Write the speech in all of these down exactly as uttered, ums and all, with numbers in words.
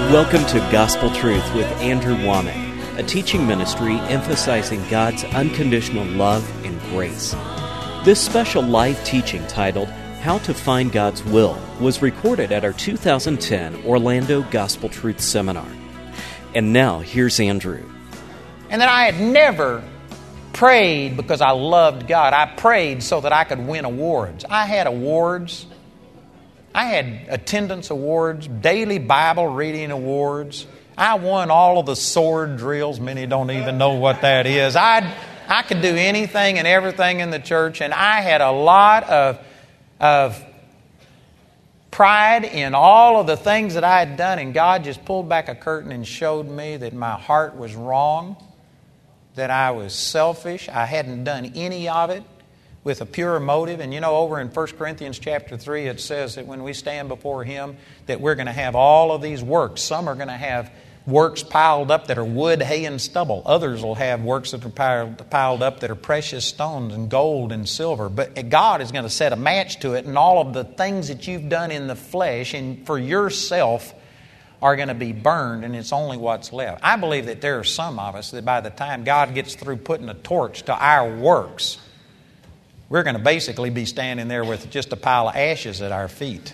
Welcome to Gospel Truth with Andrew Womack, a teaching ministry emphasizing God's unconditional love and grace. This special live teaching titled How to Find God's Will was recorded at our two thousand ten Orlando Gospel Truth Seminar. And now, here's Andrew. And that I had never prayed because I loved God. I prayed so that I could win awards. I had awards. I had attendance awards, daily Bible reading awards. I won all of the sword drills. Many don't even know what that is. I I could do anything and everything in the church, and I had a lot of, of pride in all of the things that I had done, and God just pulled back a curtain and showed me that my heart was wrong, that I was selfish. I hadn't done any of it with a pure motive. And you know, over in First Corinthians chapter three, it says that when we stand before Him, that we're going to have all of these works. Some are going to have works piled up that are wood, hay, and stubble. Others will have works that are piled, piled up that are precious stones and gold and silver. But God is going to set a match to it, and all of the things that you've done in the flesh and for yourself are going to be burned, and it's only what's left. I believe that there are some of us that by the time God gets through putting a torch to our works, we're going to basically be standing there with just a pile of ashes at our feet.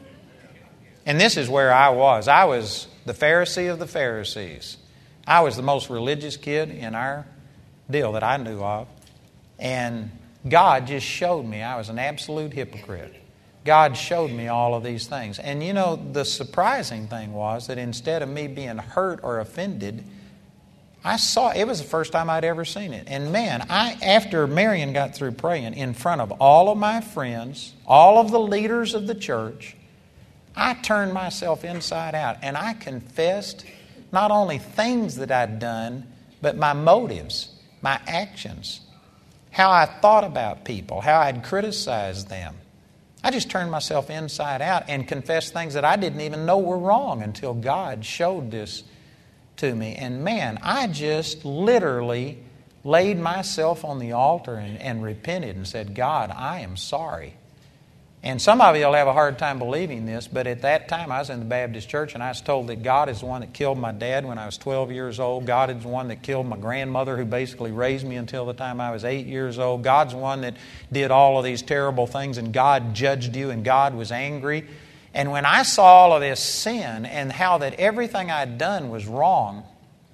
And this is where I was. I was the Pharisee of the Pharisees. I was the most religious kid in our deal that I knew of. And God just showed me I was an absolute hypocrite. God showed me all of these things. And you know, the surprising thing was that instead of me being hurt or offended, I saw, it was the first time I'd ever seen it. And man, I after Marion got through praying in front of all of my friends, all of the leaders of the church, I turned myself inside out and I confessed not only things that I'd done, but my motives, my actions, how I thought about people, how I'd criticized them. I just turned myself inside out and confessed things that I didn't even know were wrong until God showed this to me. And man, I just literally laid myself on the altar and, and repented and said, God, I am sorry. And some of you will have a hard time believing this, but at that time I was in the Baptist church and I was told that God is the one that killed my dad when I was twelve years old. God is the one that killed my grandmother who basically raised me until the time I was eight years old. God's the one that did all of these terrible things, and God judged you and God was angry. And when I saw all of this sin and how that everything I'd done was wrong,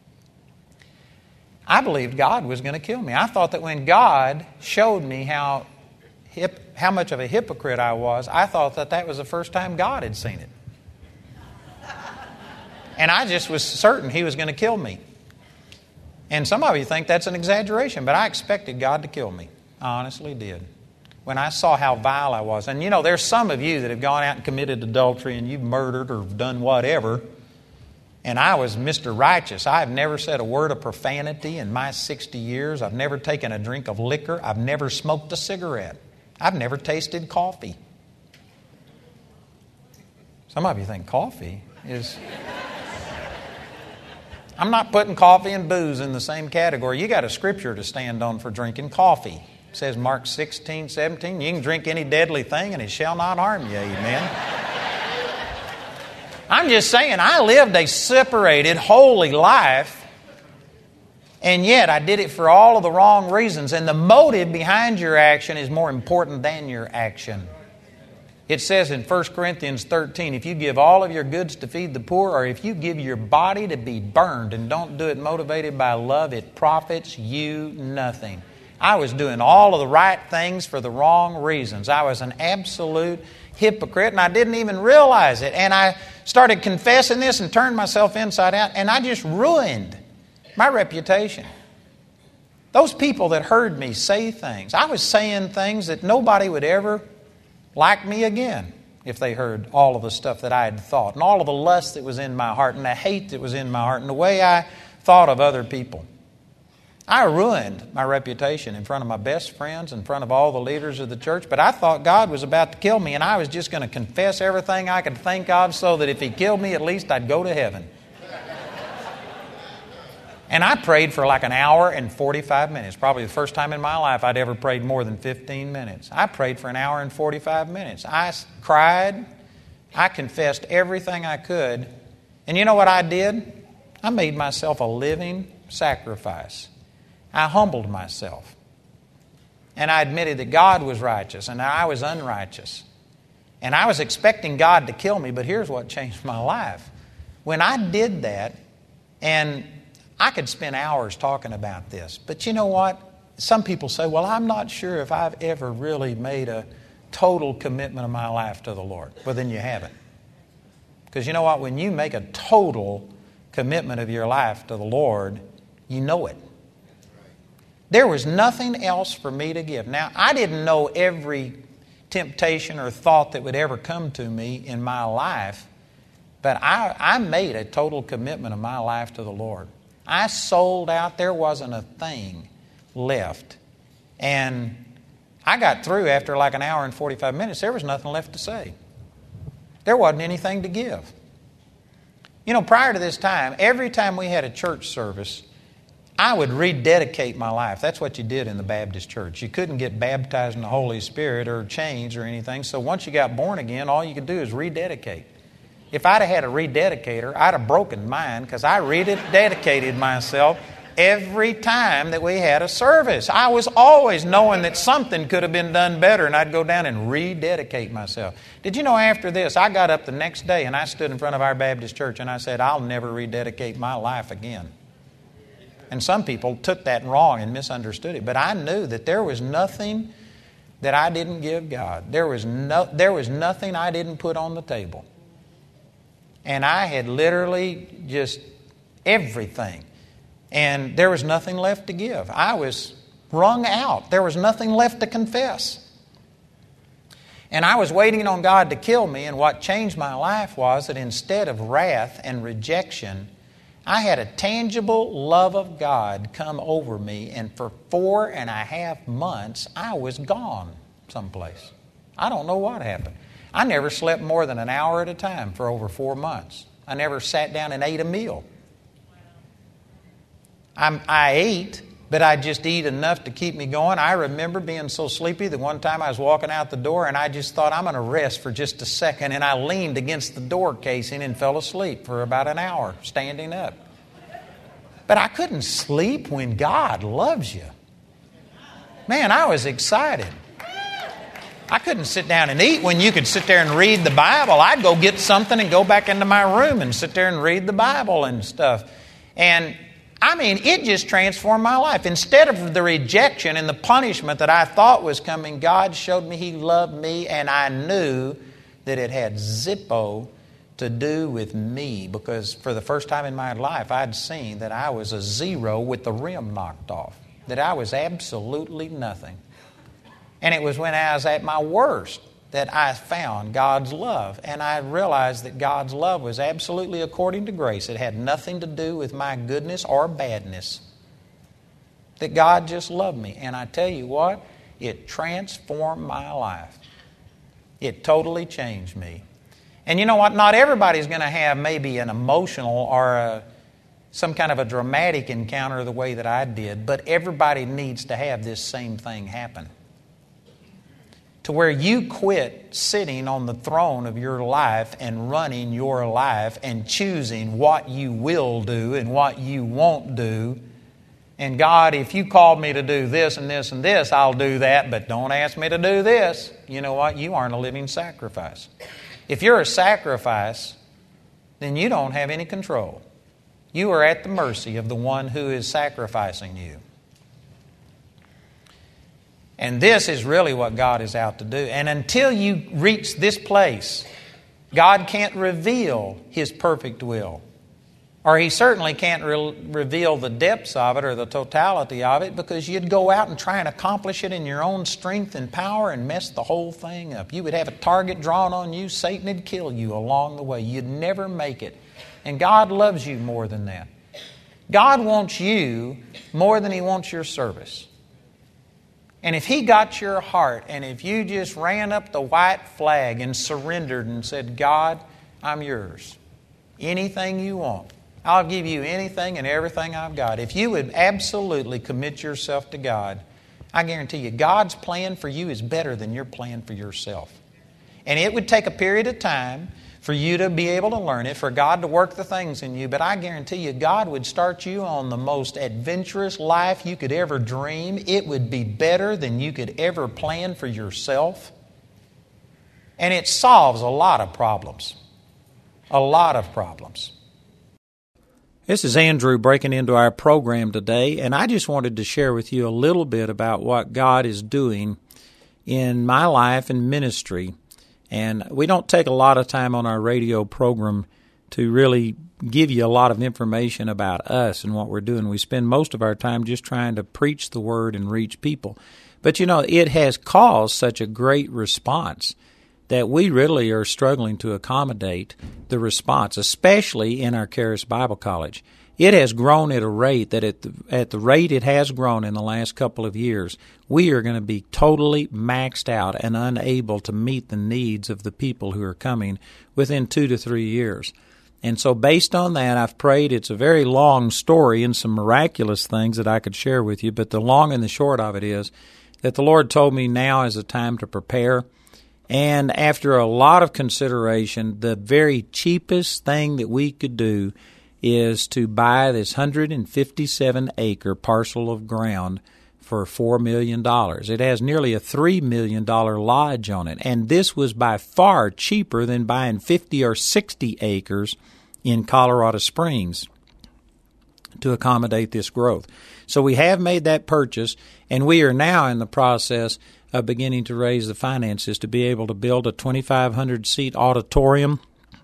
I believed God was going to kill me. I thought that when God showed me how hip, how much of a hypocrite I was, I thought that that was the first time God had seen it. And I just was certain He was going to kill me. And some of you think that's an exaggeration, but I expected God to kill me. I honestly did. When I saw how vile I was. And you know, there's some of you that have gone out and committed adultery and you've murdered or done whatever. And I was Mister Righteous. I have never said a word of profanity in my sixty years. I've never taken a drink of liquor. I've never smoked a cigarette. I've never tasted coffee. Some of you think coffee is... I'm not putting coffee and booze in the same category. You got a scripture to stand on for drinking coffee. It says Mark sixteen, seventeen, you can drink any deadly thing and it shall not harm you. Amen. I'm just saying, I lived a separated, holy life, and yet I did it for all of the wrong reasons. And the motive behind your action is more important than your action. It says in First Corinthians thirteen, if you give all of your goods to feed the poor, or if you give your body to be burned and don't do it motivated by love, it profits you nothing. I was doing all of the right things for the wrong reasons. I was an absolute hypocrite, and I didn't even realize it. And I started confessing this and turned myself inside out, and I just ruined my reputation. Those people that heard me say things, I was saying things that nobody would ever like me again if they heard all of the stuff that I had thought, and all of the lust that was in my heart, and the hate that was in my heart, and the way I thought of other people. I ruined my reputation in front of my best friends, in front of all the leaders of the church, but I thought God was about to kill me, and I was just going to confess everything I could think of so that if He killed me, at least I'd go to heaven. And I prayed for like an hour and forty-five minutes. Probably the first time in my life I'd ever prayed more than fifteen minutes. I prayed for an hour and forty-five minutes. I cried. I confessed everything I could. And you know what I did? I made myself a living sacrifice. I humbled myself. And I admitted that God was righteous and I was unrighteous. And I was expecting God to kill me, but here's what changed my life. When I did that, and I could spend hours talking about this, but you know what? Some people say, well, I'm not sure if I've ever really made a total commitment of my life to the Lord. Well, then you haven't. Because you know what? When you make a total commitment of your life to the Lord, you know it. There was nothing else for me to give. Now, I didn't know every temptation or thought that would ever come to me in my life, but I, I made a total commitment of my life to the Lord. I sold out. There wasn't a thing left. And I got through after like an hour and forty-five minutes. There was nothing left to say. There wasn't anything to give. You know, prior to this time, every time we had a church service, I would rededicate my life. That's what you did in the Baptist church. You couldn't get baptized in the Holy Spirit or changed or anything. So once you got born again, all you could do is rededicate. If I'd have had a rededicator, I'd have broken mine because I rededicated myself every time that we had a service. I was always knowing that something could have been done better, and I'd go down and rededicate myself. Did you know after this, I got up the next day and I stood in front of our Baptist church and I said, I'll never rededicate my life again. And some people took that wrong and misunderstood it. But I knew that there was nothing that I didn't give God. There was no, there was nothing I didn't put on the table. And I had literally just everything. And there was nothing left to give. I was wrung out. There was nothing left to confess. And I was waiting on God to kill me. And what changed my life was that instead of wrath and rejection, I had a tangible love of God come over me, and for four and a half months, I was gone someplace. I don't know what happened. I never slept more than an hour at a time for over four months. I never sat down and ate a meal. I'm, I ate, but I just eat enough to keep me going. I remember being so sleepy that one time I was walking out the door and I just thought, I'm going to rest for just a second. And I leaned against the door casing and fell asleep for about an hour, standing up. But I couldn't sleep when God loves you. Man, I was excited. I couldn't sit down and eat when you could sit there and read the Bible. I'd go get something and go back into my room and sit there and read the Bible and stuff. And I mean, it just transformed my life. Instead of the rejection and the punishment that I thought was coming, God showed me He loved me, and I knew that it had zippo to do with me, because for the first time in my life, I'd seen that I was a zero with the rim knocked off, that I was absolutely nothing. And it was when I was at my worst that I found God's love. And I realized that God's love was absolutely according to grace. It had nothing to do with my goodness or badness. That God just loved me. And I tell you what, it transformed my life. It totally changed me. And you know what? Not everybody's going to have maybe an emotional or a, some kind of a dramatic encounter the way that I did. But everybody needs to have this same thing happen. To where you quit sitting on the throne of your life and running your life and choosing what you will do and what you won't do. And God, if you called me to do this and this and this, I'll do that, but don't ask me to do this. You know what? You aren't a living sacrifice. If you're a sacrifice, then you don't have any control. You are at the mercy of the one who is sacrificing you. And this is really what God is out to do. And until you reach this place, God can't reveal His perfect will. Or He certainly can't re- reveal the depths of it or the totality of it, because you'd go out and try and accomplish it in your own strength and power and mess the whole thing up. You would have a target drawn on you. Satan would kill you along the way. You'd never make it. And God loves you more than that. God wants you more than He wants your service. And if He got your heart, and if you just ran up the white flag and surrendered and said, God, I'm yours. Anything you want. I'll give you anything and everything I've got. If you would absolutely commit yourself to God, I guarantee you, God's plan for you is better than your plan for yourself. And it would take a period of time for you to be able to learn it, for God to work the things in you. But I guarantee you, God would start you on the most adventurous life you could ever dream. It would be better than you could ever plan for yourself. And it solves a lot of problems. A lot of problems. This is Andrew breaking into our program today, and I just wanted to share with you a little bit about what God is doing in my life and ministry. And we don't take a lot of time on our radio program to really give you a lot of information about us and what we're doing. We spend most of our time just trying to preach the Word and reach people. But, you know, it has caused such a great response that we really are struggling to accommodate the response, especially in our Charis Bible College. It has grown at a rate that at the, at the rate it has grown in the last couple of years, we are going to be totally maxed out and unable to meet the needs of the people who are coming within two to three years. And so based on that, I've prayed. It's a very long story and some miraculous things that I could share with you, but the long and the short of it is that the Lord told me now is the time to prepare. And after a lot of consideration, the very cheapest thing that we could do is to buy this one hundred fifty-seven acre parcel of ground for four million dollars. It has nearly a three million dollars lodge on it, and this was by far cheaper than buying fifty or sixty acres in Colorado Springs to accommodate this growth. So we have made that purchase, and we are now in the process of beginning to raise the finances to be able to build a twenty-five hundred seat auditorium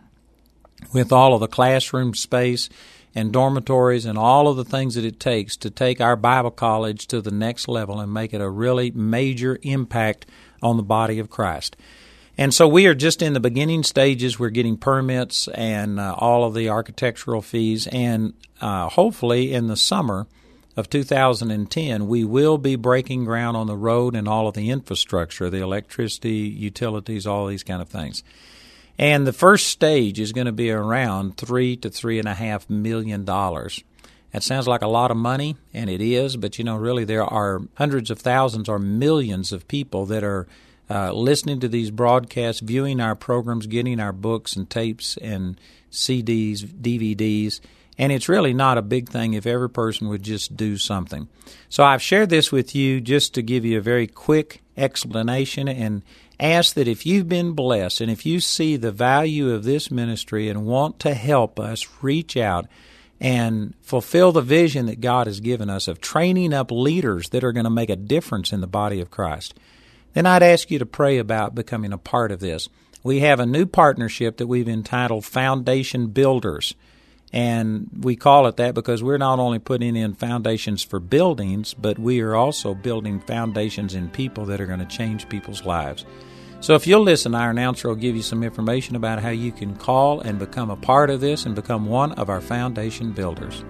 with all of the classroom space and dormitories and all of the things that it takes to take our Bible college to the next level and make it a really major impact on the body of Christ. And so we are just in the beginning stages. We're getting permits and uh, all of the architectural fees, and uh, hopefully in the summer of two thousand ten, we will be breaking ground on the road and all of the infrastructure, the electricity, utilities, all these kind of things. And the first stage is going to be around three to three and a half million dollars. That sounds like a lot of money, and it is, but you know, really there are hundreds of thousands or millions of people that are uh, listening to these broadcasts, viewing our programs, getting our books and tapes and C Ds, D V Ds. And it's really not a big thing if every person would just do something. So I've shared this with you just to give you a very quick explanation and ask that if you've been blessed and if you see the value of this ministry and want to help us reach out and fulfill the vision that God has given us of training up leaders that are going to make a difference in the body of Christ, then I'd ask you to pray about becoming a part of this. We have a new partnership that we've entitled Foundation Builders. And we call it that because we're not only putting in foundations for buildings, but we are also building foundations in people that are going to change people's lives. So if you'll listen, our announcer will give you some information about how you can call and become a part of this and become one of our foundation builders.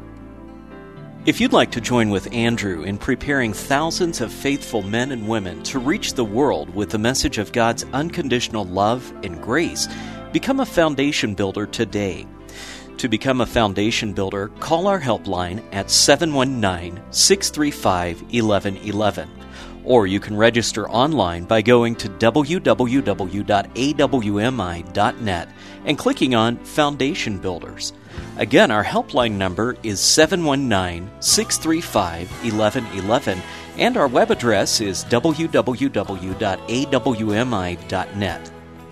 If you'd like to join with Andrew in preparing thousands of faithful men and women to reach the world with the message of God's unconditional love and grace, become a foundation builder today. To become a foundation builder, call our helpline at seven one nine, six three five, one one one one. Or you can register online by going to w w w dot a w m i dot net and clicking on Foundation Builders. Again, our helpline number is seven one nine, six three five, one one one one, and our web address is w w w dot a w m i dot net.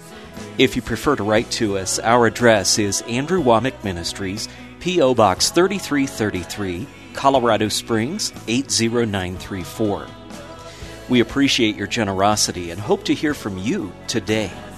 If you prefer to write to us, our address is Andrew Wommack Ministries, P O. Box thirty-three thirty-three, Colorado Springs, eight zero nine three four. We appreciate your generosity and hope to hear from you today.